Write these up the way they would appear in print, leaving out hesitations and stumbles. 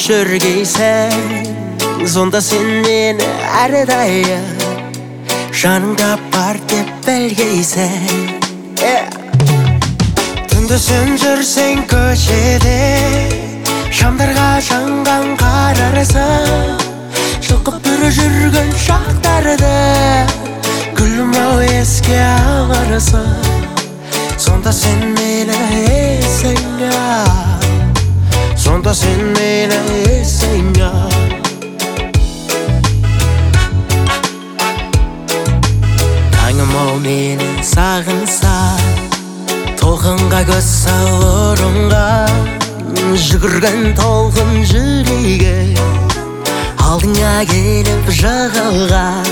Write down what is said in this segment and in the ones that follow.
жүргейсің, сонда сен мені әрдайым жаныңда бар деп білгейсің. Түнде сен жүрсең көшеде, шамдарға жанған қарарсың, жылқып бүрі жүрген шақтарды күлім-ау еске аларсың. Сонда сен мені есіңе ал, сонда сен мені есіңе ал. Таңым-ау мені сағынса, толқынға көз салып ұрынған, жүгірген толқын жүрегі алдыңа келіп жығылған.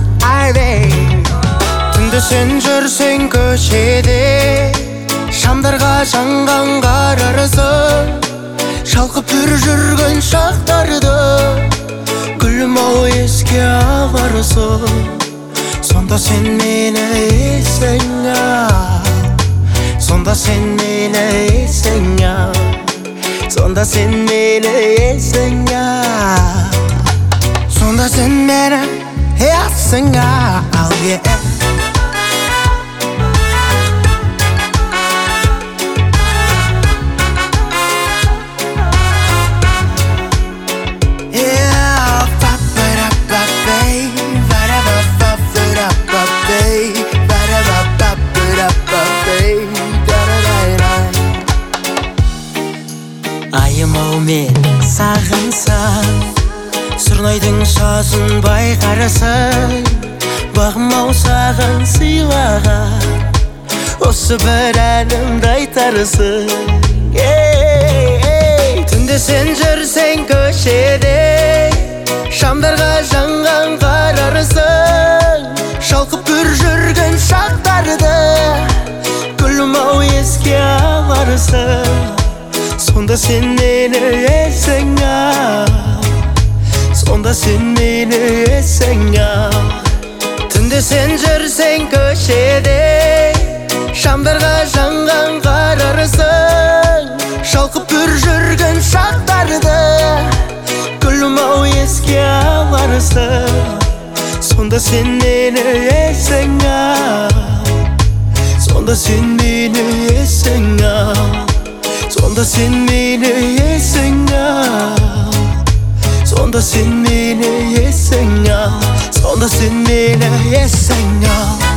Түнде сен жүрсең көшеде, шамдарға жанған қарарсың, шалқып бүр жүрген шақтарды күлім-ау еске аларсың. Сонда сен мені есіңе ал, сонда сен мені есіңе ал, сонда сен мені есіңе ал, сонда сен мені есіңе ал. Айым-ау мен сағынсам, сұрнайдың шасын байқарсың, бағым-ау саған сыйлаған осы бір әнімді айтарсың. Түнде сен жүрсең көшеде, шамдарға жанған қарарсың, шалқып бүр жүрген шақтарды күлім-ау еске аларсың. Сонда сен мені есіңе ал, сонда сен мені есіңе ал. Түнде сен жүрсең көшеде, шамдарға жанған қарарсың, шалқып бүр жүрген шақтарды күлім-ау еске аларсың. Сонда сен мені есіңе ал, сонда сен мені есіңе ал, сонда сен мені есіңе ал, сонда сен мені есіңе ал, сонда сен мені есіңе ал.